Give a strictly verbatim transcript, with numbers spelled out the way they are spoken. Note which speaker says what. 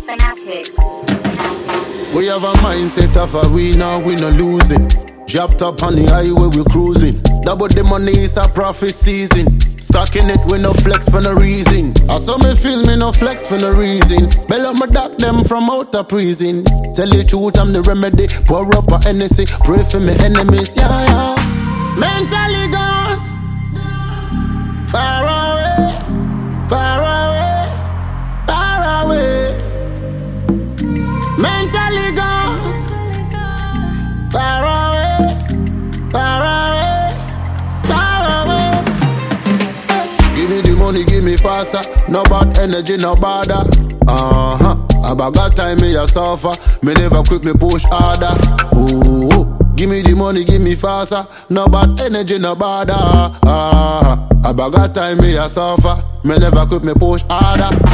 Speaker 1: Fanatics.
Speaker 2: We have a mindset of a winner, we no losing. Dropped up on the highway, we cruising. Double the money is a profit season. Stacking it with no flex for no reason. I saw me feel me no flex for no reason. Bell up my dock them from out of prison. Tell the truth, I'm the remedy. Pour up a Hennessy, pray for me enemies, yeah, yeah. Mentally gone, far away, far away, far away. Mentally gone, far away, far away, far away. Give me the money, give me faster. No bad energy, no bother. Uh-huh. I got time, me a suffer. Me never quit, me push harder. Ooh. Give me the money, give me faster. No bad energy, no bother. Uh-huh. I got time, me a suffer. Me never quit, me push harder.